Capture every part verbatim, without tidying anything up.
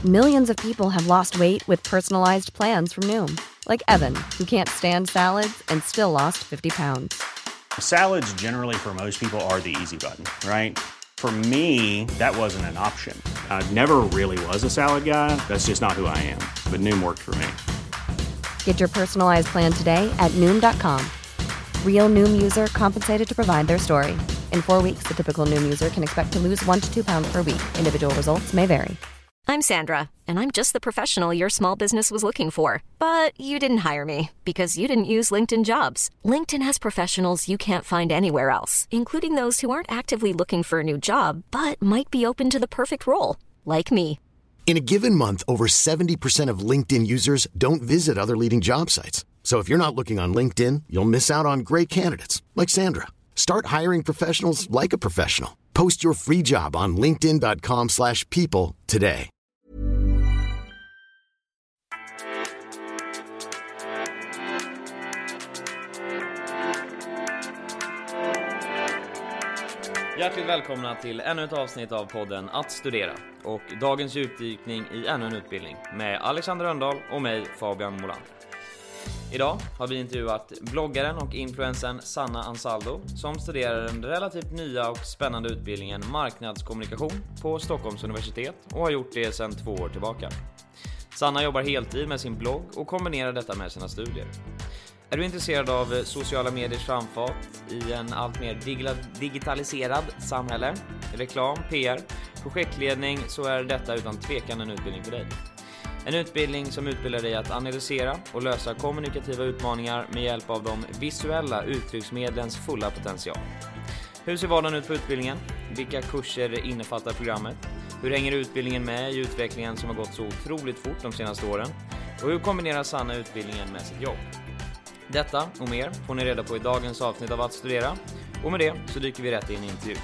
Millions of people have lost weight with personalized plans from Noom. Like Evan, who can't stand salads and still lost fifty pounds. Salads generally for most people are the easy button, right? For me, that wasn't an option. I never really was a salad guy. That's just not who I am. But Noom worked for me. Get your personalized plan today at Noom dot com. Real Noom user compensated to provide their story. In four weeks, the typical Noom user can expect to lose one to two pounds per week. Individual results may vary. I'm Sandra, and I'm just the professional your small business was looking for. But you didn't hire me because you didn't use LinkedIn Jobs. LinkedIn has professionals you can't find anywhere else, including those who aren't actively looking for a new job, but might be open to the perfect role, like me. In a given month, over seventy percent of LinkedIn users don't visit other leading job sites. So if you're not looking on LinkedIn, you'll miss out on great candidates like Sandra. Start hiring professionals like a professional. Post your free job on linkedin dot com slash people today. Hjärtligt välkomna till ännu ett avsnitt av podden Att studera och dagens utdykning i ännu en utbildning med Alexander Röndahl och mig Fabian Molander. Idag har vi intervjuat bloggaren och influencern Sanna Ansaldo som studerar den relativt nya och spännande utbildningen marknadskommunikation på Stockholms universitet och har gjort det sedan två år tillbaka. Sanna jobbar heltid med sin blogg och kombinerar detta med sina studier. Är du intresserad av sociala mediers framfart i en allt mer digitaliserad samhälle, reklam, P R, projektledning, så är detta utan tvekan en utbildning för dig. En utbildning som utbildar dig att analysera och lösa kommunikativa utmaningar med hjälp av de visuella uttrycksmedlens fulla potential. Hur ser vardagen ut på utbildningen? Vilka kurser innefattar programmet? Hur hänger utbildningen med i utvecklingen som har gått så otroligt fort de senaste åren? Och hur kombinerar Sanna utbildningen med sitt jobb? Detta och mer får ni reda på i dagens avsnitt av Att studera. Och med det så dyker vi rätt in i intervju.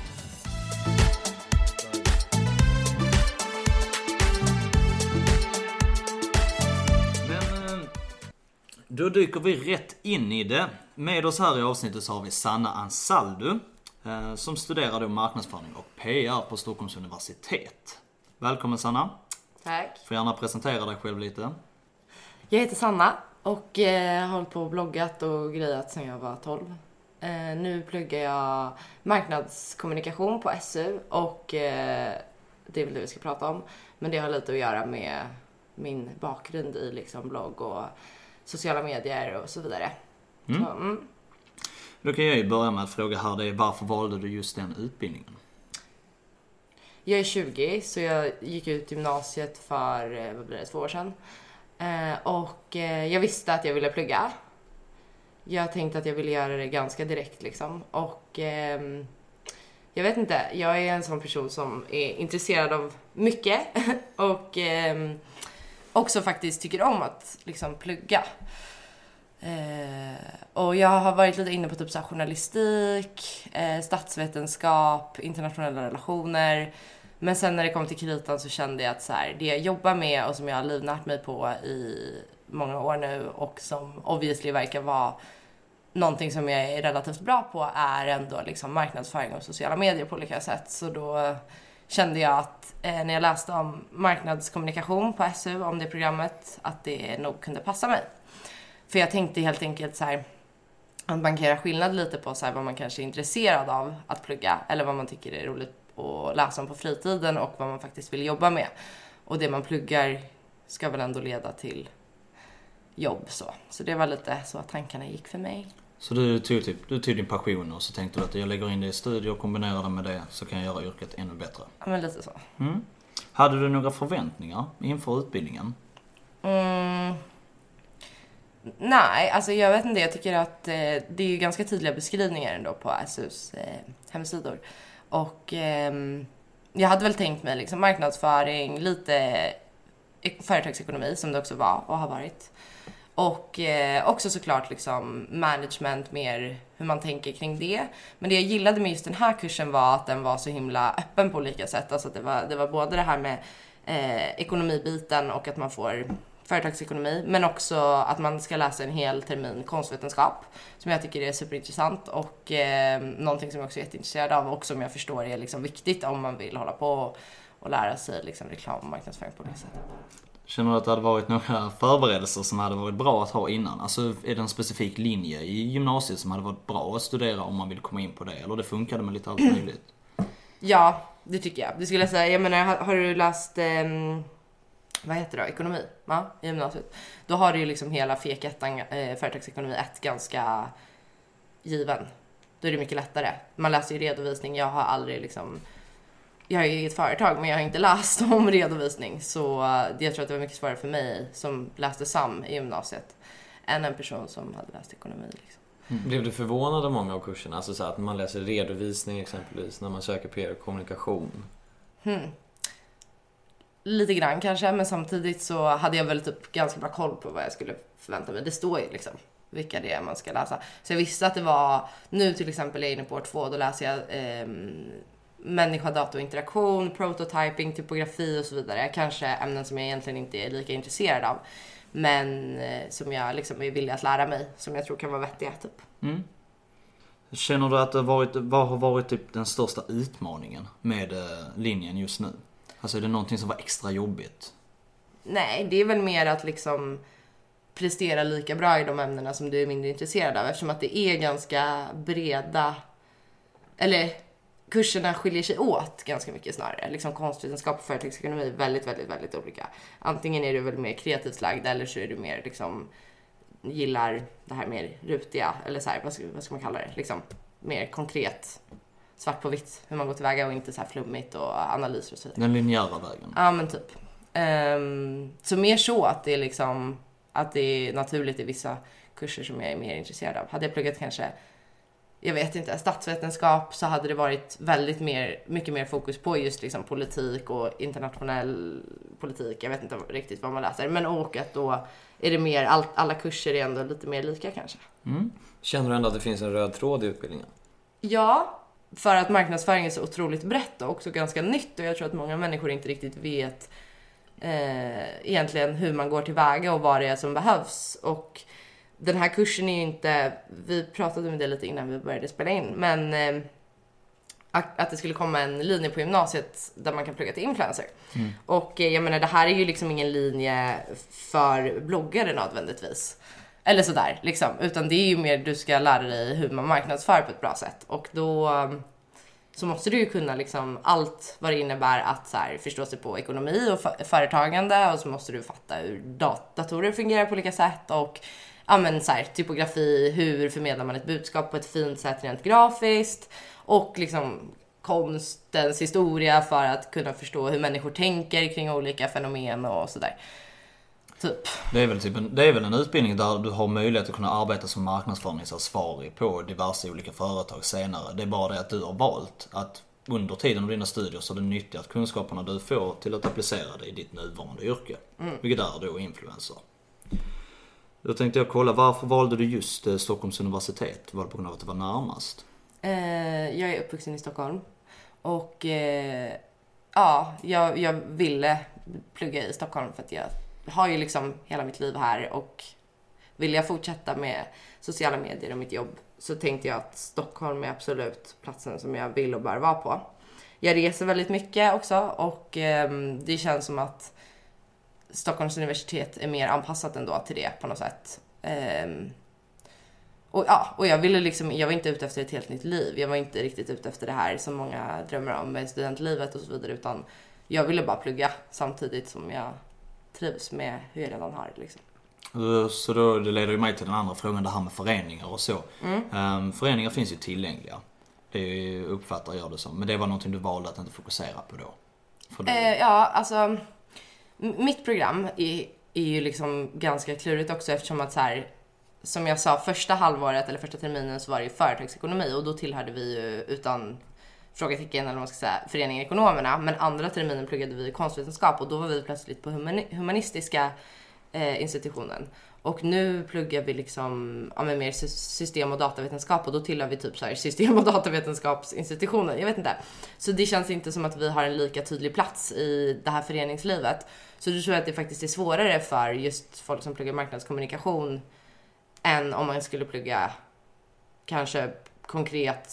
Men då dyker vi rätt in i det. Med oss här i avsnittet så har vi Sanna Ansaldo som studerar då marknadsföring och P R på Stockholms universitet. Välkommen Sanna. Tack. Får gärna presentera dig själv lite. Jag heter Sanna. Och eh, har hållit på och bloggat och grejat sedan jag var tolv. Eh, nu pluggar jag marknadskommunikation på S U och eh, det är väl det vi ska prata om. Men det har lite att göra med min bakgrund i liksom blogg och sociala medier och så vidare. Mm. Så, mm. Då kan jag ju börja med att fråga här, det är varför valde du just den utbildningen? Jag är tjugo så jag gick ut gymnasiet för, vad blir det, två år sedan. Eh, och eh, jag visste att jag ville plugga. Jag tänkte att jag ville göra det ganska direkt liksom. Och eh, jag vet inte, jag är en sån person som är intresserad av mycket. och eh, också faktiskt tycker om att liksom plugga. Eh, och jag har varit lite inne på typ så här journalistik, eh, statsvetenskap, internationella relationer. Men sen när det kom till kritan så kände jag att så här, det jag jobbar med och som jag har livnärt mig på i många år nu och som obviously verkar vara någonting som jag är relativt bra på är ändå liksom marknadsföring och sociala medier på olika sätt. Så då kände jag att eh, när jag läste om marknadskommunikation på S U, om det programmet, att det nog kunde passa mig. För jag tänkte helt enkelt så här, att man kan göra skillnad lite på så här, vad man kanske är intresserad av att plugga eller vad man tycker är roligt och läsa om på fritiden och vad man faktiskt vill jobba med. Och det man pluggar ska väl ändå leda till jobb så. Så det var lite så att tankarna gick för mig. Så du tog, typ, du tog din passion och så tänkte du att jag lägger in det i studier och kombinerar det med det så kan jag göra yrket ännu bättre. Ja, men lite så. Mm. Hade du några förväntningar inför utbildningen? Mm. Nej, alltså jag vet inte. Jag tycker att eh, det är ju ganska tydliga beskrivningar ändå på S U:s eh, hemsidor. Och eh, jag hade väl tänkt mig liksom marknadsföring, lite företagsekonomi som det också var och har varit. Och eh, också såklart liksom management, mer hur man tänker kring det. Men det jag gillade med just den här kursen var att den var så himla öppen på olika sätt. Alltså att det var, det var både det här med eh, ekonomibiten och att man får företagsekonomi. Men också att man ska läsa en hel termin konstvetenskap. Som jag tycker är superintressant. Och eh, någonting som jag också är jätteintresserad av och som jag förstår är liksom viktigt om man vill hålla på och, och lära sig liksom reklam och marknadsföring på det sättet. Känner du att det hade varit några förberedelser som hade varit bra att ha innan? Alltså är det en specifik linje i gymnasiet som hade varit bra att studera om man vill komma in på det? Eller det funkade med lite allt möjligt? Ja, det tycker jag. Det skulle jag säga. Jag menar, har, har du läst, eh, vad heter det då? Ekonomi? Ja, i gymnasiet. Då har du ju liksom hela F E K ett, eh, företagsekonomi ett ganska given. Då är det mycket lättare. Man läser ju redovisning. Jag har aldrig liksom... Jag har ju eget företag, men jag har inte läst om redovisning. Så jag tror att det var mycket svårare för mig som läste SAM i gymnasiet än en person som hade läst ekonomi. Liksom. Mm. Blev du förvånad av många av kurserna? Alltså så att man läser redovisning exempelvis när man söker P R och kommunikation? Hmm. Lite grann kanske, men samtidigt så hade jag väl typ ganska bra koll på vad jag skulle förvänta mig. Det står ju liksom vilka det är man ska läsa. Så jag visste att det var, nu till exempel är jag inne på år två, då läser jag eh, människa, data och interaktion, prototyping, typografi och så vidare. Kanske ämnen som jag egentligen inte är lika intresserad av, men eh, som jag liksom är villig att lära mig, som jag tror kan vara vettiga typ. Mm. Känner du att det har varit, vad har varit typ den största utmaningen med eh, linjen just nu? Alltså är det någonting som var extra jobbigt? Nej, det är väl mer att liksom prestera lika bra i de ämnena som du är mindre intresserad av, eftersom att det är ganska breda, eller kurserna skiljer sig åt ganska mycket snarare. Liksom konstvetenskap och företagsekonomi är väldigt, väldigt, väldigt olika. Antingen är du väl mer kreativt lagd eller så är du mer liksom gillar det här mer rutiga, eller så här, vad ska, vad ska man kalla det? Liksom mer konkret, svart på vitt, hur man går tillväga och inte så här flummigt och analyser och så vidare. Den linjära vägen. Ja, men typ. Um, så mer så att det är liksom att det är naturligt i vissa kurser som jag är mer intresserad av. Hade jag pluggat kanske, jag vet inte, statsvetenskap, så hade det varit väldigt mer, mycket mer fokus på just liksom politik och internationell politik. Jag vet inte riktigt vad man läser. Men och att då är det mer, all, alla kurser är ändå lite mer lika kanske. Mm. Känner du ändå att det finns en röd tråd i utbildningen? Ja, för att marknadsföring är så otroligt brett och också ganska nytt. Och jag tror att många människor inte riktigt vet eh, egentligen hur man går tillväga och vad det är som behövs. Och den här kursen är ju inte, vi pratade om det lite innan vi började spela in, men eh, att, att det skulle komma en linje på gymnasiet där man kan plugga till influencer. Mm. Och eh, jag menar, det här är ju liksom ingen linje för bloggare nödvändigtvis. Eller sådär, liksom. Utan det är ju mer, du ska lära dig hur man marknadsför på ett bra sätt. Och då så måste du ju kunna liksom allt vad det innebär att så här, förstå sig på ekonomi och f- företagande. Och så måste du fatta hur dat- datorer fungerar på olika sätt. Och ja, men, så här, typografi, hur förmedlar man ett budskap på ett fint sätt rent grafiskt. Och liksom konstens historia för att kunna förstå hur människor tänker kring olika fenomen och sådär. Typ. Det är väl typ en, det är väl en utbildning där du har möjlighet att kunna arbeta som marknadsföringsansvarig på diverse olika företag senare. Det är bara det att du har valt att under tiden av dina studier så är det nyttigt kunskaperna du får till att applicera det i ditt nuvarande yrke. Mm. Vilket är då influencer. Då tänkte jag kolla, varför valde du just eh, Stockholms universitet? Var det på grund av att det var närmast? Eh, jag är uppvuxen i Stockholm. Och eh, ja, jag, jag ville plugga i Stockholm för att jag har ju liksom hela mitt liv här, och vill jag fortsätta med sociala medier och mitt jobb så tänkte jag att Stockholm är absolut platsen som jag vill och bör vara på. Jag reser väldigt mycket också, och eh, det känns som att Stockholms universitet är mer anpassat ändå till det på något sätt. Eh, och ja, och jag ville liksom, jag var inte ute efter ett helt nytt liv. Jag var inte riktigt ute efter det här som många drömmer om med studentlivet och så vidare, utan jag ville bara plugga samtidigt som jag trivs med hur jag redan har det liksom. Så då, det leder ju mig till den andra frågan, det här med föreningar och så. Mm. Um, föreningar finns ju tillgängliga. Det uppfattar jag det som. Men det var någonting du valde att inte fokusera på då? För då... Eh, ja, alltså mitt program är, är ju liksom ganska klurigt också, eftersom att så här, som jag sa, första halvåret eller första terminen så var det ju företagsekonomi, och då tillhörde vi ju utan frågetecken eller vad man ska säga föreningen Ekonomerna, men andra terminen pluggade vi konstvetenskap, och då var vi plötsligt på humani- humanistiska eh, institutionen. Och nu pluggar vi liksom ja, men mer system- och datavetenskap, och då tillhör vi typ så här system- och datavetenskapsinstitutionen. Jag vet inte. Så det känns inte som att vi har en lika tydlig plats i det här föreningslivet. Så du tror att det faktiskt är svårare för just folk som pluggar marknadskommunikation än om man skulle plugga kanske konkret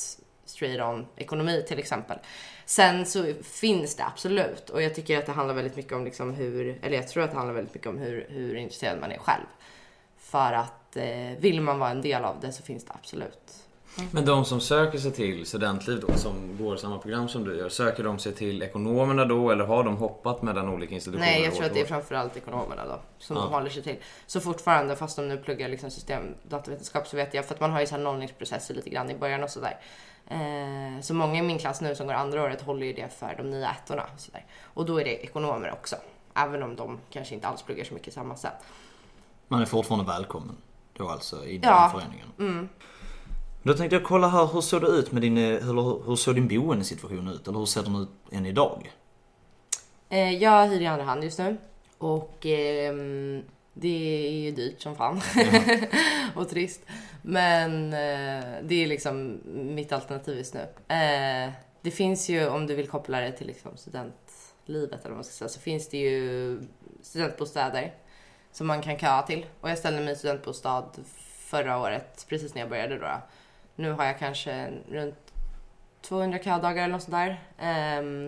straight on ekonomi till exempel. Sen så finns det absolut, och jag tycker att det handlar väldigt mycket om liksom hur, eller jag tror att det handlar väldigt mycket om hur, hur intresserad man är själv. För att eh, vill man vara en del av det så finns det absolut. Mm. Men de som söker sig till studentliv då, som går samma program som du gör, söker de sig till ekonomerna då, eller har de hoppat mellan olika institutioner? Nej, jag tror att det är framförallt ekonomerna då som ja. de håller sig till. Så fortfarande, fast de nu pluggar liksom systemdatavetenskap, så vet jag, för att man har ju så här nollningsprocesser lite grann i början och sådär. Eh, så många i min klass nu som går andra året håller ju det för de nya ettorna och sådär. Och då är det ekonomer också, även om de kanske inte alls pluggar så mycket samma sätt. Man är fortfarande välkommen då alltså i den ja. föreningen. Mm. Då tänkte jag kolla här, hur såg det ut med din, hur, hur såg din boendesituation ut? Eller hur ser den ut än idag? Eh, jag hyr i andra hand just nu. Och eh, det är ju dyrt som fan. Och trist. Men eh, det är liksom mitt alternativ just nu. Eh, det finns ju, om du vill koppla det till liksom studentlivet eller vad man ska säga, så finns det ju studentbostäder som man kan köa till. Och jag ställde mig i studentbostad förra året, precis när jag började då. Nu har jag kanske runt tvåhundra ködagar eller något sådär. Um,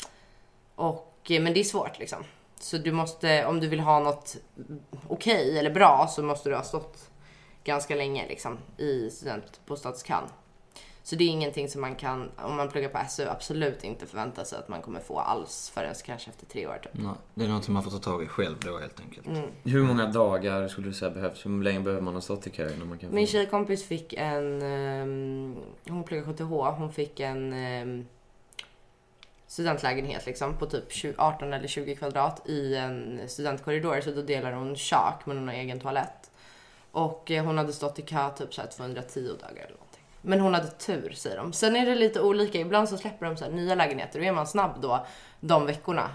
och, men det är svårt liksom. Så du måste, om du vill ha något okej okay eller bra, så måste du ha stått ganska länge liksom i studentbostadskön. Så det är ingenting som man kan, om man pluggar på S U, absolut inte förvänta sig att man kommer få alls förrän kanske efter tre år typ. Nej, det är något som man får ta tag i själv då helt enkelt. Mm. Hur många dagar skulle du säga behövs? Hur länge behöver man ha stått i kö innan man kan få... Min tjejkompis fick en, um, hon pluggar K T H, hon fick en um, studentlägenhet liksom på typ tjugo, arton eller tjugo kvadrat i en studentkorridor, så då delar hon kök men hon har egen toalett. Och eh, hon hade stått i kö typ så här tvåhundratio dagar eller någonting. Men hon hade tur, säger de. Sen är det lite olika. Ibland så släpper de så här nya lägenheter. Och är man snabb då, de veckorna,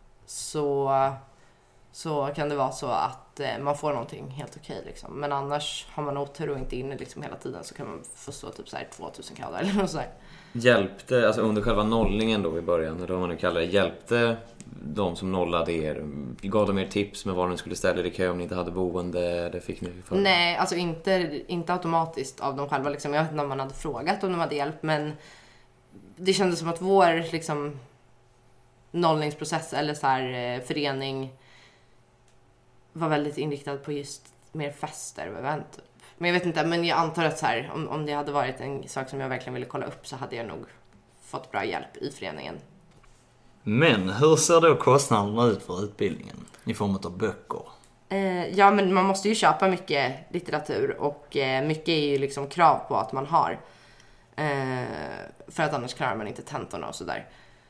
så, så kan det vara så att eh, man får någonting helt okej. Liksom. Men annars har man otur och inte inne liksom hela tiden, så kan man få stå typ så här tvåtusen kronor eller något så här. Hjälpte, alltså under själva nollningen då i början, eller vad man nu kallar det, hjälpte de som nollade er? Gav de er tips med var ni skulle ställa er i kö om ni inte hade boende? Det fick ni för... Nej, alltså inte, inte automatiskt av dem själva. Liksom. Jag vet inte om man hade frågat om de hade hjälp, men det kändes som att vår liksom, nollningsprocess eller så här, förening var väldigt inriktad på just mer fester och event typ. Men jag vet inte, men jag antar att så här, om, om det hade varit en sak som jag verkligen ville kolla upp, så hade jag nog fått bra hjälp i föreningen. Men hur ser då kostnaderna ut för utbildningen i form av böcker? Eh, ja, men man måste ju köpa mycket litteratur, och eh, mycket är ju liksom krav på att man har. Eh, för att annars klarar man inte tentorna och sådär.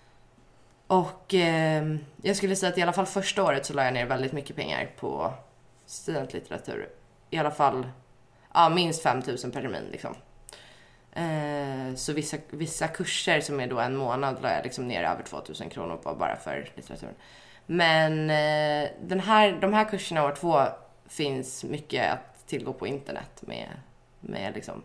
Och eh, jag skulle säga att i alla fall första året så la jag ner väldigt mycket pengar på studentlitteratur. I alla fall... Ja, minst fem tusen per termin liksom. Eh, så vissa, vissa kurser som är då en månad la jag liksom ner över tvåtusen kronor på bara för litteraturen. Men eh, den här, de här kurserna år två finns mycket att tillgå på internet med, med liksom,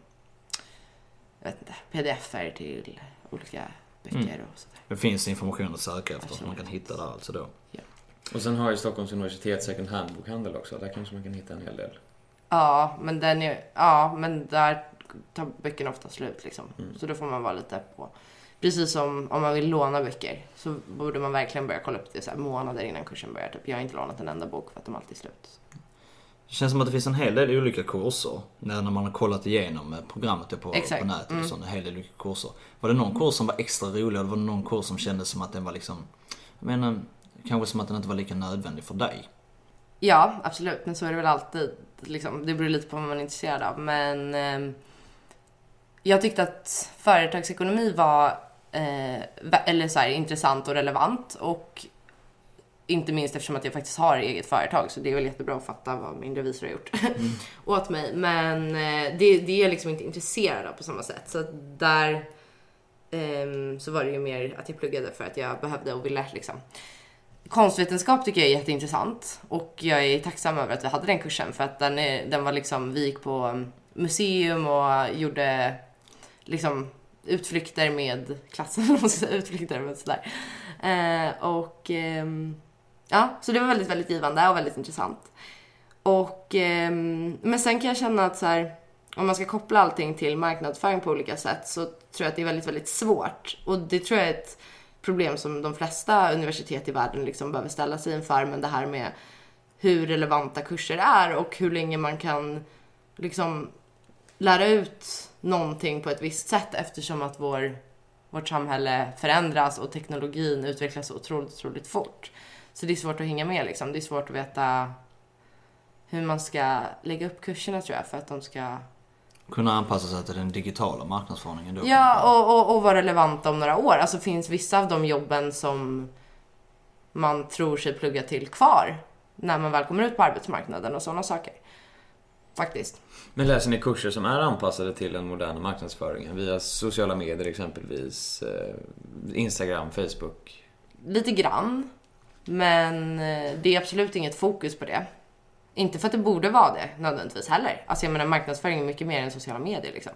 jag vet inte, pdf-er till olika böcker mm. och sådär. Det finns information att söka efter som man kan hitta där alltså då. Ja. Och sen har ju Stockholms universitet second hand-bokhandel också. Där kanske man kan hitta en hel del. Ja, men den är, ja, men där tar böckerna ofta slut liksom. Mm. Så då får man vara lite på. Precis som om man vill låna böcker, så borde man verkligen börja kolla upp det så här månader innan kursen börjar. Typ. Jag har inte lånat en enda bok för att de alltid är slut. Det känns som att det finns en hel del olika kurser när man har kollat igenom programmet på, på nätet. Mm. Så en hel del olika kurser. Var det någon kurs som var extra rolig, eller var det någon kurs som kändes som att den var liksom, jag menar, kanske som att den inte var lika nödvändig för dig? Ja, absolut. Men så är det väl alltid. Liksom, det beror lite på vad man är intresserad av. Men eh, jag tyckte att företagsekonomi var eh, eller så här, intressant och relevant. Och inte minst eftersom att jag faktiskt har eget företag. Så det är väl jättebra att fatta vad min revisor har gjort mm. åt mig. Men eh, det, det är jag liksom inte intresserad av på samma sätt. Så där eh, så var det ju mer att jag pluggade för att jag behövde och ville liksom. Konstvetenskap tycker jag är jätteintressant, och jag är tacksam över att vi hade den kursen, för att den, är, den var liksom, vi gick på museum och gjorde liksom utflykter med klassen, utflykter med sådär. Eh, och eh, ja, så det var väldigt, väldigt givande och väldigt intressant. Och eh, men sen kan jag känna att så här, om man ska koppla allting till marknadsföring på olika sätt så tror jag att det är väldigt, väldigt svårt. Och det tror jag är ett problem som de flesta universitet i världen liksom behöver ställa sig inför. Men det här med hur relevanta kurser är och hur länge man kan liksom lära ut någonting på ett visst sätt eftersom att vår, vårt samhälle förändras och teknologin utvecklas så otroligt, otroligt fort. Så det är svårt att hänga med liksom. Det är svårt att veta hur man ska lägga upp kurserna tror jag för att de ska kunna anpassa sig till den digitala marknadsföringen då. Ja, och, och, och vara relevanta om några år. Alltså finns vissa av de jobben som man tror sig plugga till kvar när man väl kommer ut på arbetsmarknaden och sådana saker. Faktiskt. Men läser ni kurser som är anpassade till den moderna marknadsföringen via sociala medier exempelvis, eh, Instagram, Facebook? Lite grann, men det är absolut inget fokus på det. Inte för att det borde vara det nödvändigtvis heller. Alltså jag menar marknadsföring är mycket mer än sociala medier liksom.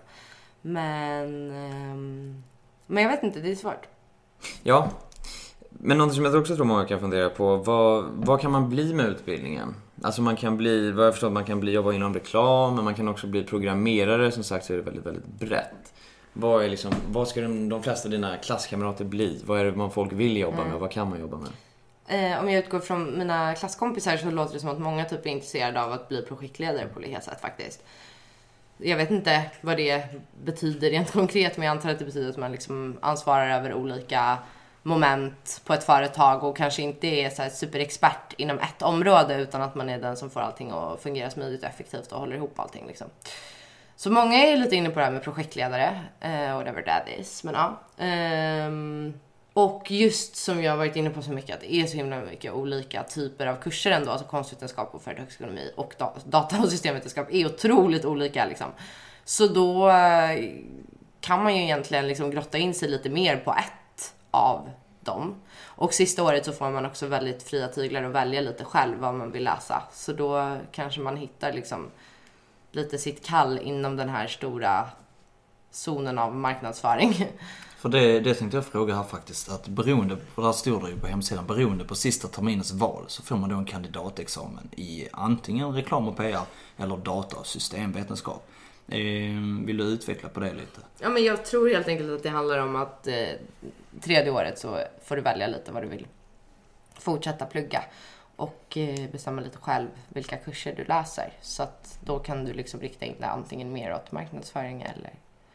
Men, um, men jag vet inte, det är svårt. Ja, men något som jag också tror många kan fundera på. Vad, vad kan man bli med utbildningen? Alltså man kan bli, vad jag förstår, man kan bli jobba inom reklam. Men man kan också bli programmerare. Som sagt så är det väldigt, väldigt brett. Vad, är liksom, vad ska de, de flesta av dina klasskamrater bli? Vad är det man folk vill jobba med? Mm. Vad kan man jobba med? Eh, om jag utgår från mina klasskompisar så låter det som att många typ är intresserade av att bli projektledare på olika sätt faktiskt. Jag vet inte vad det betyder rent konkret, men jag antar att det betyder att man liksom ansvarar över olika moment på ett företag och kanske inte är så här superexpert inom ett område utan att man är den som får allting att fungera smidigt och effektivt och håller ihop allting liksom. Så många är lite inne på det här med projektledare, eh, whatever that is, men ja. Ehm, och just som jag har varit inne på så mycket, att det är så himla mycket olika typer av kurser ändå, alltså konstvetenskap och företagsekonomi och data- och systemvetenskap är otroligt olika liksom. Så då eh, kan man ju egentligen liksom grotta in sig lite mer på ett av dem. Och sista året så får man också väldigt fria tyglar och välja lite själv vad man vill läsa. Så då kanske man hittar liksom lite sitt kall inom den här stora zonen av marknadsföring. För det, det tänkte jag fråga här faktiskt, att beroende på, där står det ju på hemsidan, beroende på sista terminens val så får man då en kandidatexamen i antingen reklam och P R eller data- och systemvetenskap. Eh, vill du utveckla på det lite? Ja, men jag tror helt enkelt att det handlar om att eh, tredje året så får du välja lite vad du vill fortsätta plugga och eh, bestämma lite själv vilka kurser du läser. Så att då kan du liksom rikta in det antingen mer åt marknadsföring eller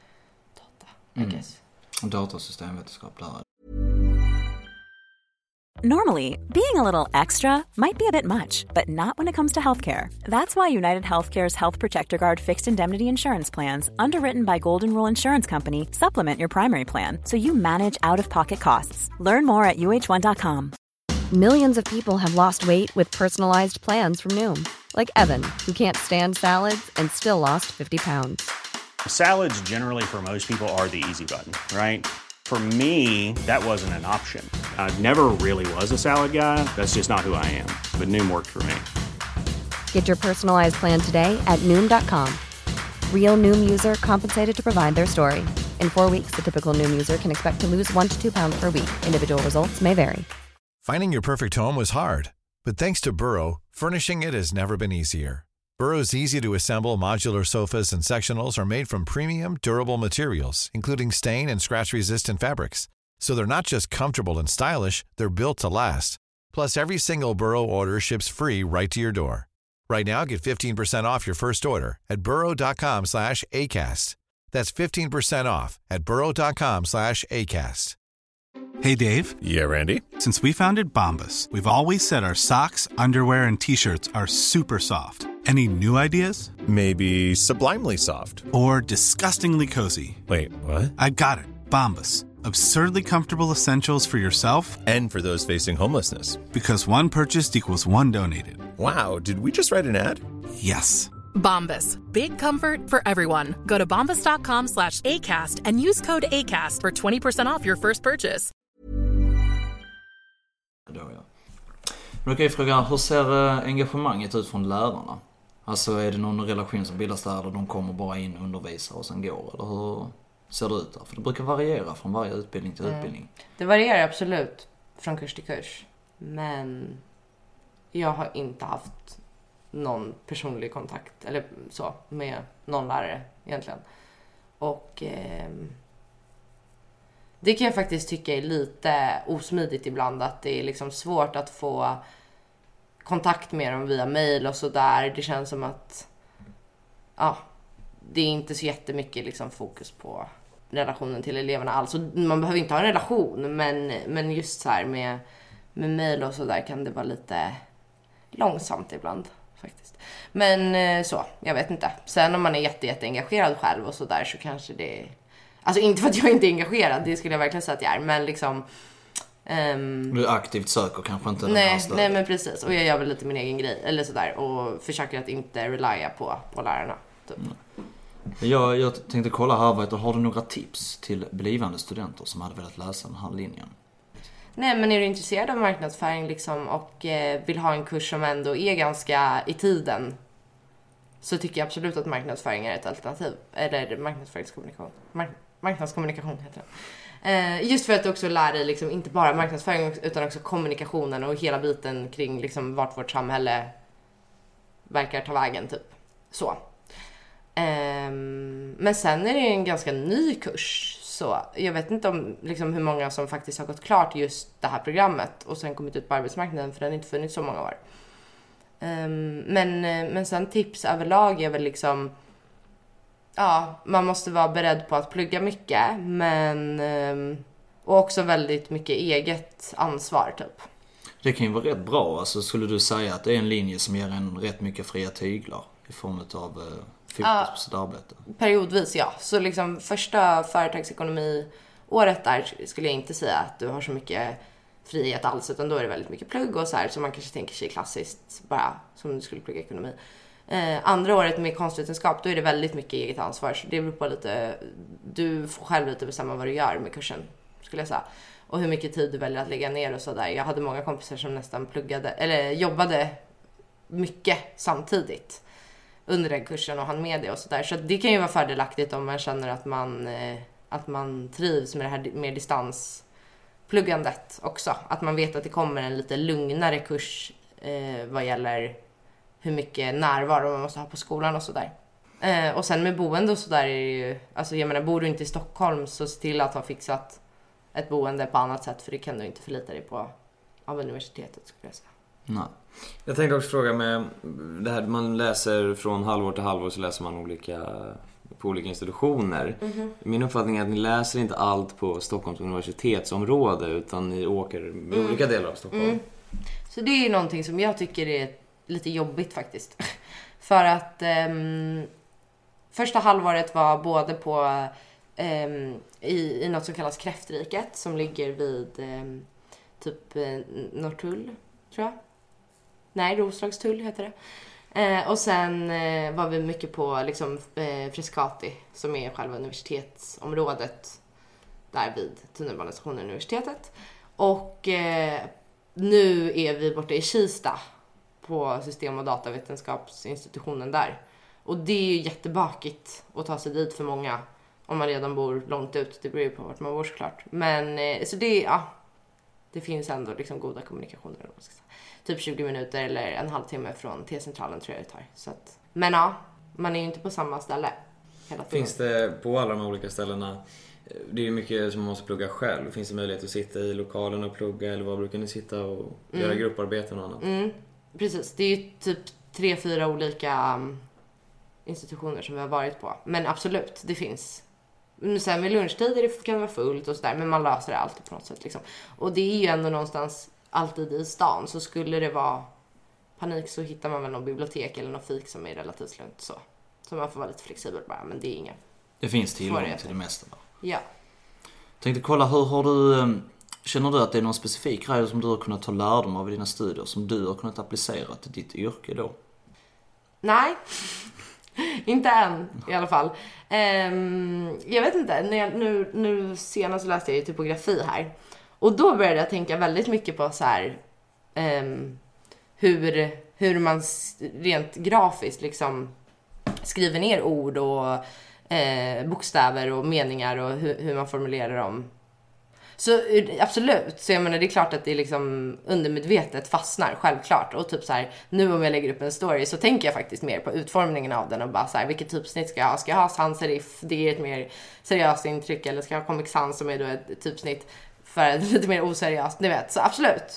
data, I Mm. guess. Data- och systemvetenskap där. Normally, being a little extra might be a bit much, but not when it comes to healthcare. That's why United Healthcare's Health Protector Guard fixed indemnity insurance plans, underwritten by Golden Rule Insurance Company, supplement your primary plan so you manage out-of-pocket costs. Learn more at U H one dot com. Millions of people have lost weight with personalized plans from Noom. Like Evan, who can't stand salads and still lost fifty pounds. Salads generally for most people are the easy button, right? For me, that wasn't an option. I never really was a salad guy. That's just not who I am. But Noom worked for me. Get your personalized plan today at Noom dot com. Real Noom user compensated to provide their story. In four weeks, the typical Noom user can expect to lose one to two pounds per week. Individual results may vary. Finding your perfect home was hard, but thanks to Burrow, furnishing it has never been easier. Burrow's easy-to-assemble modular sofas and sectionals are made from premium, durable materials, including stain and scratch-resistant fabrics. So they're not just comfortable and stylish, they're built to last. Plus, every single Burrow order ships free right to your door. Right now, get fifteen percent off your first order at burrow dot com slash acast. That's fifteen percent off at burrow dot com slash acast. Hey, Dave. Yeah, Randy. Since we founded Bombas, we've always said our socks, underwear, and T-shirts are super soft. Any new ideas? Maybe sublimely soft. Or disgustingly cozy. Wait, what? I got it. Bombas. Absurdly comfortable essentials for yourself and for those facing homelessness. Because one purchased equals one donated. Wow, did we just write an ad? Yes. Bombas. Big comfort for everyone. Go to bombas dot com slash ACAST and use code ACAST for twenty percent off your first purchase. Då, ja. Men då kan jag fråga, hur ser eh, engagemanget ut från lärarna? Alltså är det någon relation som bildas där eller de kommer bara in, undervisar och sen går? Eller hur ser det ut där? För det brukar variera från varje utbildning till mm. utbildning. Det varierar absolut från kurs till kurs. Men jag har inte haft någon personlig kontakt eller så med någon lärare egentligen. Och eh, det kan jag faktiskt tycka är lite osmidigt ibland, att det är liksom svårt att få kontakt med dem via mail och sådär. Det känns som att ja, det är inte så jättemycket liksom fokus på relationen till eleverna alls. Och man behöver inte ha en relation, men, men just så här med, med mail och sådär kan det vara lite långsamt ibland faktiskt. Men så, jag vet inte. Sen om man är jätte, jätte engagerad själv och sådär så kanske det... Alltså inte för att jag inte är engagerad, det skulle jag verkligen säga att jag är, men liksom... Um, du aktivt söker kanske inte nej, den här stödet. Nej, men precis. Och jag gör väl lite min egen grej, eller sådär. Och försöker att inte relya på, på lärarna, typ. Mm. Jag, jag tänkte kolla här, vet du, har du några tips till blivande studenter som hade velat läsa den här linjen? Nej, men är du intresserad av marknadsföring liksom, och eh, vill ha en kurs som ändå är ganska i tiden, så tycker jag absolut att marknadsföring är ett alternativ. Eller marknadsföringskommunikation. Mark- marknadskommunikation heter det. Eh, just för att också lära dig liksom, inte bara marknadsföring utan också kommunikationen och hela biten kring liksom, vart vårt samhälle verkar ta vägen, typ. Så. Eh, men sen är det en ganska ny kurs. Så jag vet inte om liksom, hur många som faktiskt har gått klart just det här programmet och sen kommit ut på arbetsmarknaden, för den har inte funnits så många år. Um, men, men sen tips överlag är väl liksom, ja, man måste vara beredd på att plugga mycket, men um, och också väldigt mycket eget ansvar, typ. Det kan ju vara rätt bra. Alltså, skulle du säga att det är en linje som ger en rätt mycket fria tyglar i form av uh, fokus på sitt arbete? Periodvis, ja. Så liksom första företagsekonomi året där skulle jag inte säga att du har så mycket frihet alls, utan då är det väldigt mycket plugg och så här, så man kanske tänker sig klassiskt bara som du skulle plugga ekonomi. Eh, andra året med konstvetenskap, då är det väldigt mycket eget ansvar, så det beror på lite, du får själv lite bestämma vad du gör med kursen, skulle jag säga, och hur mycket tid du väljer att lägga ner och så där. Jag hade många kompisar som nästan pluggade eller jobbade mycket samtidigt under den kursen och hann med det och så där, så det kan ju vara fördelaktigt om man känner att man eh, att man trivs med det här med distans pluggandet också. Att man vet att det kommer en lite lugnare kurs eh, vad gäller hur mycket närvaro man måste ha på skolan och sådär. Eh, och sen med boende och sådär är det ju, alltså jag menar, bor du inte i Stockholm så se till att ha fixat ett boende på annat sätt, för det kan du inte förlita dig på av universitetet, skulle jag säga. Nej. Jag tänkte också fråga med det här, man läser från halvår till halvår, så läser man olika på olika institutioner. Mm-hmm. Min uppfattning är att ni läser inte allt på Stockholms universitetsområde, utan ni åker med mm. olika delar av Stockholm. Mm. Så det är ju någonting som jag tycker är lite jobbigt faktiskt. För att um, första halvåret var både på um, i, i något som kallas Kräftriket, som ligger vid um, typ uh, Norrtull, tror jag. Nej, Roslagstull heter det. Eh, och sen eh, var vi mycket på liksom, eh, Frescati, som är själva universitetsområdet där vid tunnelbanestationen universitetet. Och eh, nu är vi borta i Kista på system- och datavetenskapsinstitutionen där. Och det är ju jättebakigt att ta sig dit för många om man redan bor långt ut. Det beror ju på vart man bor, såklart. Men eh, så det, ja, det finns ändå liksom goda kommunikationer. Typ tjugo minuter eller en halvtimme från T-centralen tror jag det tar. Så att, men ja, man är ju inte på samma ställe hela tiden. Finns det på alla de olika ställena, det är ju mycket som man måste plugga själv. Finns det möjlighet att sitta i lokalen och plugga, eller vad brukar ni sitta och mm. göra grupparbeten och annat? Mm. Precis, det är ju typ tre, fyra olika um, institutioner som vi har varit på. Men absolut, det finns. Sen vid lunchtider kan det vara fullt och sådär, men man löser det alltid på något sätt liksom. Och det är ju ändå någonstans alltid i stan, så skulle det vara panik så hittar man väl någon bibliotek eller någon fik som är relativt lugnt, så. Så man får vara lite flexibel bara, men det är inga. Det finns tillgång till det mesta då. Ja. Tänkte kolla, hur har du, känner du att det är någon specifik grej som du har kunnat ta lärdom av i dina studier som du har kunnat applicera till ditt yrke då? Nej. Inte än i alla fall. Um, jag vet inte, när jag, nu, nu senast läste jag ju typografi här. Och då började jag tänka väldigt mycket på så här, um, hur, hur man rent grafiskt liksom skriver ner ord och eh, bokstäver och meningar och hur, hur man formulerar dem. Så absolut, så jag menar det är klart att det är liksom undermedvetet fastnar, självklart. Och typ så här, nu om jag lägger upp en story så tänker jag faktiskt mer på utformningen av den och bara så här, vilket typsnitt ska jag ha? Ska jag ha sans serif? Det är ett mer seriöst intryck, eller ska jag ha Comic Sans som är då ett typsnitt för ett lite mer oseriöst, ni vet. Så absolut.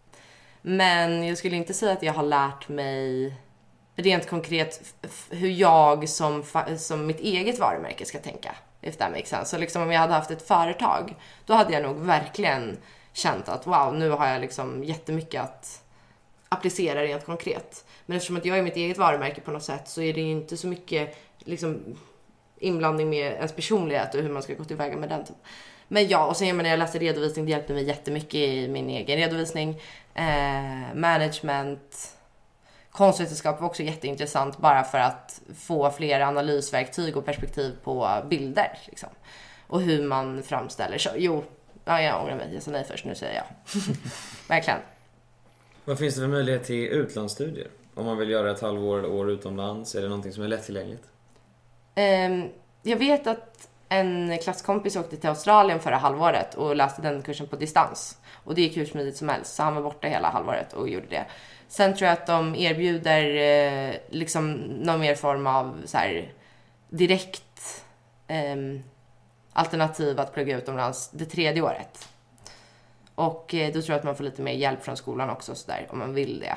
Men jag skulle inte säga att jag har lärt mig rent konkret hur jag som, som mitt eget varumärke ska tänka. If that makes sense. Så liksom om jag hade haft ett företag, då hade jag nog verkligen känt att wow, nu har jag liksom jättemycket att applicera rent konkret. Men eftersom att jag är mitt eget varumärke på något sätt, så är det ju inte så mycket liksom inblandning med ens personlighet och hur man ska gå tillväga med den. Men ja, och sen jag menar, jag läste redovisning, det hjälpte mig jättemycket i min egen redovisning. Eh, management, konstvetenskap var också jätteintressant, bara för att få fler analysverktyg och perspektiv på bilder liksom. Och hur man framställer. Så, jo, ja, jag ångrar mig, jag sa nej först, nu säger jag. Verkligen. Vad finns det för möjlighet till utlandsstudier? Om man vill göra ett halvår eller år utomlands, är det någonting som är lättillgängligt? Um, jag vet att en klasskompis åkte till Australien förra halvåret och läste den kursen på distans. Och det gick hur smidigt som helst, så han var borta hela halvåret och gjorde det. Sen tror jag att de erbjuder eh, liksom någon mer form av så här, direkt eh, alternativ att plugga utomlands det tredje året. Och eh, då tror jag att man får lite mer hjälp från skolan också så där, om man vill det.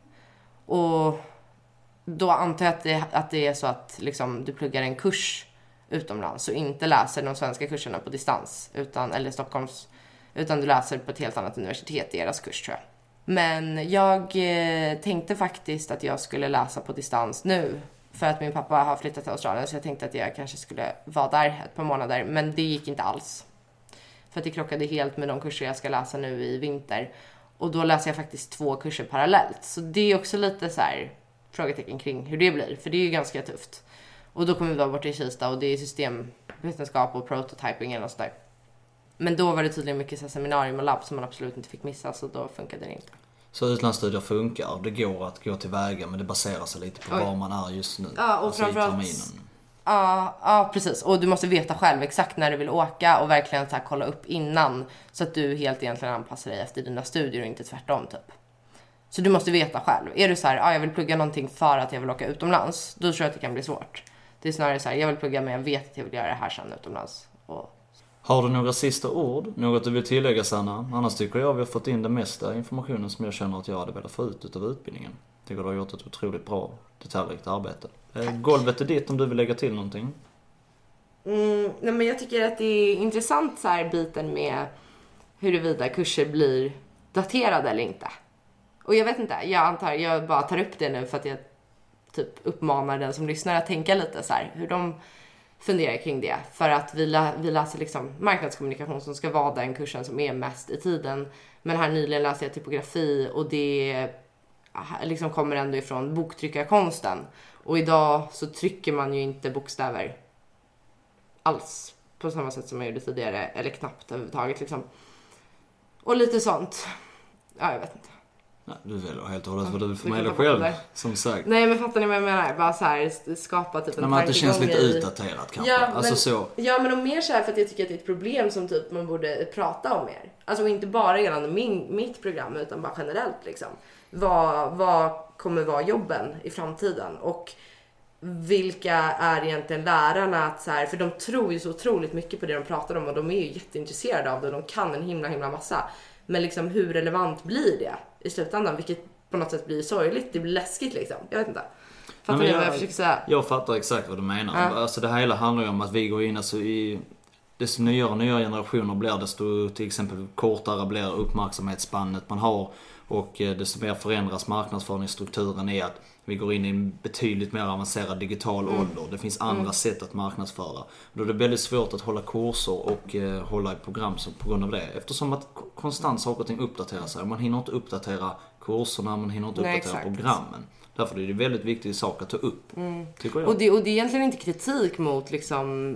Och då antar jag att det, att det är så att liksom, du pluggar en kurs utomlands och inte läser de svenska kurserna på distans, utan, eller Stockholms, utan du läser på ett helt annat universitet i deras kurs, tror jag. Men jag eh, tänkte faktiskt att jag skulle läsa på distans nu, för att min pappa har flyttat till Australien, så jag tänkte att jag kanske skulle vara där ett par månader, men det gick inte alls. För att det krockade helt med de kurser jag ska läsa nu i vinter. Och då läser jag faktiskt två kurser parallellt. Så det är också lite så här frågetecken kring hur det blir, för det är ju ganska tufft. Och då kommer vi vara borta i Kista och det är systemvetenskap och prototyping eller sådär. Men då var det tydligen mycket så seminarium och labb som man absolut inte fick missa, så då funkade det inte. Så utlandsstudier funkar, det går att gå tillväga, men det baserar sig lite på Oj. var man är just nu. Ja, och alltså framförallt... Ja, ja, precis. Och du måste veta själv exakt när du vill åka och verkligen så här, kolla upp innan, så att du helt egentligen anpassar dig efter dina studier och inte tvärtom typ. Så du måste veta själv. Är du så här, ja, jag vill plugga någonting för att jag vill åka utomlands, då tror jag att det kan bli svårt. Det är snarare så här, jag vill plugga men jag vet att jag vill göra det här sen utomlands. Och... Har du några sista ord? Något du vill tillägga, Sanna? Annars tycker jag vi har fått in det mesta informationen som jag känner att jag hade velat få ut utav utbildningen. Jag tycker du har gjort ett otroligt bra detaljrikt arbete. Eh, golvet är ditt om du vill lägga till någonting. Mm, nej, men jag tycker att det är intressant så här biten med huruvida kurser blir daterade eller inte. Och jag vet inte, jag antar, jag bara tar upp det nu för att jag typ uppmanar den som lyssnar att tänka lite så här, hur de funderar kring det. För att vi, lä- vi läser liksom marknadskommunikation som ska vara den kursen som är mest i tiden. Men här nyligen läste jag typografi och det liksom kommer ändå ifrån boktryckarkonsten. Och idag så trycker man ju inte bokstäver alls på samma sätt som man gjorde tidigare. Eller knappt överhuvudtaget liksom. Och lite sånt. Ja, jag vet inte. Nej, du väljer helt och hållet vad du vill förmedla själv, som sagt. Nej, men fattar ni vad jag menar? Bara så här, skapa typ en tankegång. Men att det känns lite utdaterat kanske. Ja, alltså men, så. Ja, men och mer så här för att jag tycker att det är ett problem som typ man borde prata om mer. Alltså inte bara gällande min, mitt program, utan bara generellt liksom. Vad, vad kommer vara jobben i framtiden? Och vilka är egentligen lärarna att så här, för de tror ju så otroligt mycket på det de pratar om och de är ju jätteintresserade av det och de kan en himla himla massa. Men liksom hur relevant blir det i slutändan? Vilket på något sätt blir sorgligt, det blir läskigt liksom. Jag vet inte. Fattar ni vad jag försöker säga? Jag fattar exakt vad du menar. Ja. Alltså det hela handlar ju om att vi går in alltså i desto nyare och nyare generationer blir, desto till exempel kortare blir uppmärksamhetsspannet man har och desto mer förändras marknadsföringsstrukturen i att vi går in i en betydligt mer avancerad digital mm. ålder. Det finns andra mm. sätt att marknadsföra. Då är det väldigt svårt att hålla kurser och eh, hålla i program som, på grund av det. Eftersom att konstant saker och ting uppdaterar sig. Man hinner inte uppdatera kurserna, man hinner inte uppdatera Nej, programmen. Därför är det väldigt viktig sak att ta upp, mm. tycker jag. Och det, och det är egentligen inte kritik mot liksom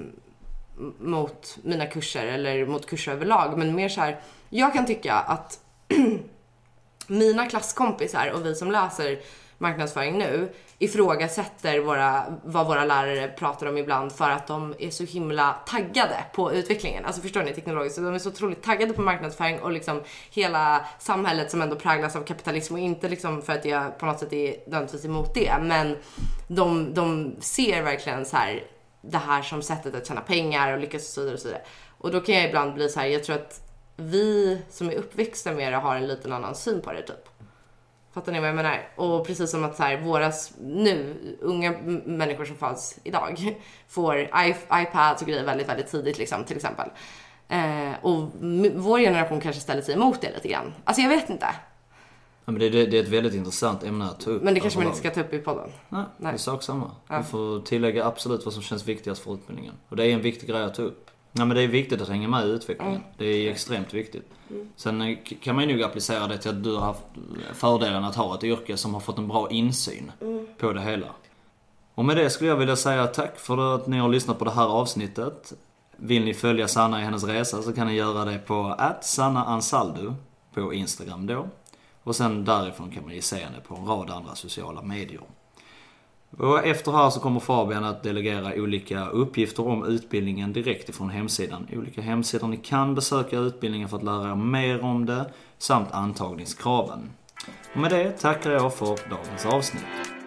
mot mina kurser eller mot kurser överlag, men mer så här, jag kan tycka att mina klasskompisar och vi som läser marknadsföring nu ifrågasätter våra, vad våra lärare pratar om ibland för att de är så himla taggade på utvecklingen. Alltså förstår ni, teknologiskt. Så de är så otroligt taggade på marknadsföring och liksom hela samhället som ändå präglas av kapitalism, och inte liksom för att jag på något sätt är nödvändigtvis emot det, men de, de ser verkligen så här det här som sättet att tjäna pengar och lyckas och så vidare och så vidare. Och då kan jag ibland bli så här, jag tror att vi som är uppväxta med det har en liten annan syn på det typ. Fattar ni vad jag menar? Och precis som att så här, våra nu unga m- människor som fanns idag får i- iPads och grejer väldigt, väldigt tidigt liksom, till exempel. Eh, och m- vår generation kanske ställer sig emot det lite grann. Alltså jag vet inte. Ja, men det, det, det är ett väldigt intressant ämne att ta upp. Men det kanske man inte ska ta upp i podden. Nej, Nej. det är sak samma. Ja. Vi får tillägga absolut vad som känns viktigast för utbildningen. Och det är en viktig grej att ta upp. Ja, men det är viktigt att hänga med i utvecklingen. Mm. Det är extremt viktigt. Mm. Sen kan man ju nog applicera det till att du har haft fördelen att ha ett yrke som har fått en bra insyn mm. på det hela. Och med det skulle jag vilja säga tack för att ni har lyssnat på det här avsnittet. Vill ni följa Sanna i hennes resa så kan ni göra det på at sanna ansaldo på Instagram då. Och sen därifrån kan man ju se henne på en rad andra sociala medier. Och efter här så kommer Fabian att delegera olika uppgifter om utbildningen direkt ifrån hemsidan. Olika hemsidor ni kan besöka utbildningen för att lära er mer om det samt antagningskraven. Och med det tackar jag för dagens avsnitt.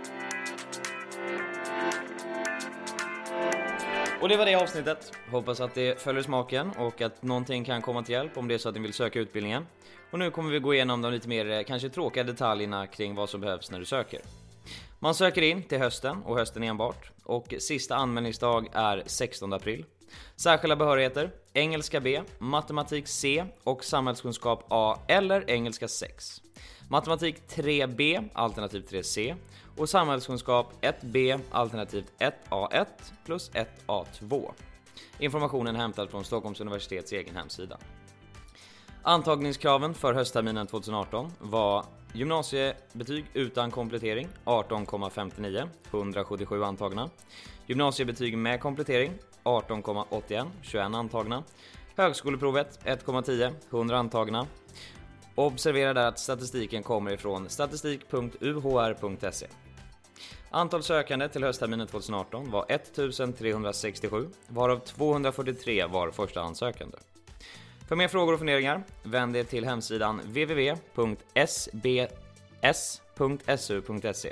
Och det var det avsnittet. Hoppas att det följer smaken och att någonting kan komma till hjälp om det är så att ni vill söka utbildningen. Och nu kommer vi gå igenom de lite mer kanske tråkiga detaljerna kring vad som behövs när du söker. Man söker in till hösten och hösten enbart. Och sista anmälningsdag är sextonde april. Särskilda behörigheter: engelska B, matematik C och samhällskunskap A eller engelska sex. Matematik tre B alternativ tre C och samhällskunskap ett B alternativt ett A ett plus ett A två. Informationen är hämtad från Stockholms universitets egen hemsida. Antagningskraven för höstterminen tjugoarton var gymnasiebetyg utan komplettering arton komma femtionio, hundrasjuttiosju antagna. Gymnasiebetyg med komplettering arton komma åttioett, tjugoett antagna. Högskoleprovet ett komma tio, hundra antagna. Observera där att statistiken kommer ifrån statistik punkt u h r punkt se. Antal sökande till höstterminen tjugoarton var ettusen trehundrasextiosju, varav tvåhundrafyrtiotre var första ansökande. För mer frågor och funderingar, vänd er till hemsidan w w w punkt s b s punkt s u punkt se.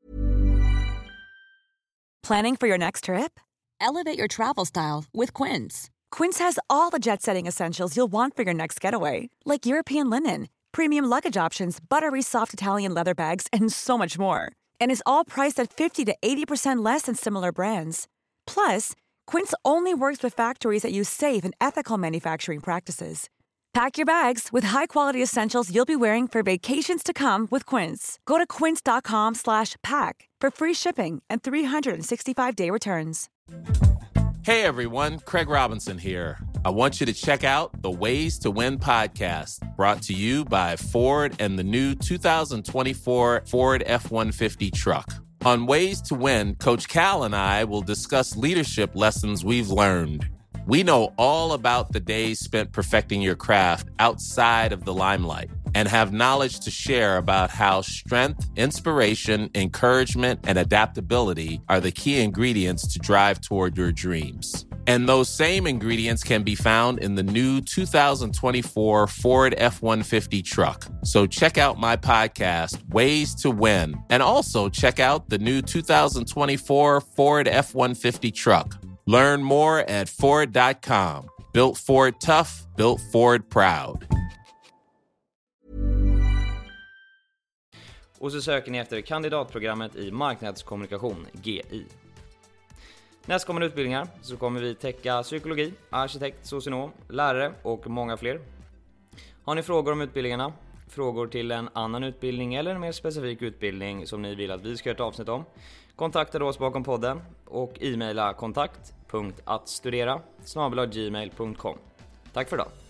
Planning for your next trip? Elevate your travel style with Quince. Quince has all the jet-setting essentials you'll want for your next getaway, like European linen, premium luggage options, buttery soft Italian leather bags, and so much more. And is all priced at fifty to eighty percent less than similar brands. Plus, Quince only works with factories that use safe and ethical manufacturing practices. Pack your bags with high-quality essentials you'll be wearing for vacations to come with Quince. Go to quince.com slash pack for free shipping and three sixty-five day returns. Hey everyone, Craig Robinson here. I want you to check out the Ways to Win podcast, brought to you by Ford and the new two thousand twenty-four Ford F one fifty truck. On Ways to Win, Coach Cal and I will discuss leadership lessons we've learned. We know all about the days spent perfecting your craft outside of the limelight and have knowledge to share about how strength, inspiration, encouragement, and adaptability are the key ingredients to drive toward your dreams. And those same ingredients can be found in the new two thousand twenty-four Ford F one fifty truck. So check out my podcast, Ways to Win, and also check out the new two thousand twenty-four Ford F one fifty truck. Learn more at Ford dot com. Built Ford tough, built Ford proud. Och så söker ni efter kandidatprogrammet i marknadskommunikation, G I. Nästkommande utbildningar så kommer vi täcka psykologi, arkitekt, socionom, lärare och många fler. Har ni frågor om utbildningarna, frågor till en annan utbildning eller en mer specifik utbildning som ni vill att vi ska göra ett avsnitt om, kontakta då oss bakom podden och e-maila kontakt punkt att studera snabel-a gmail punkt com. Tack för idag!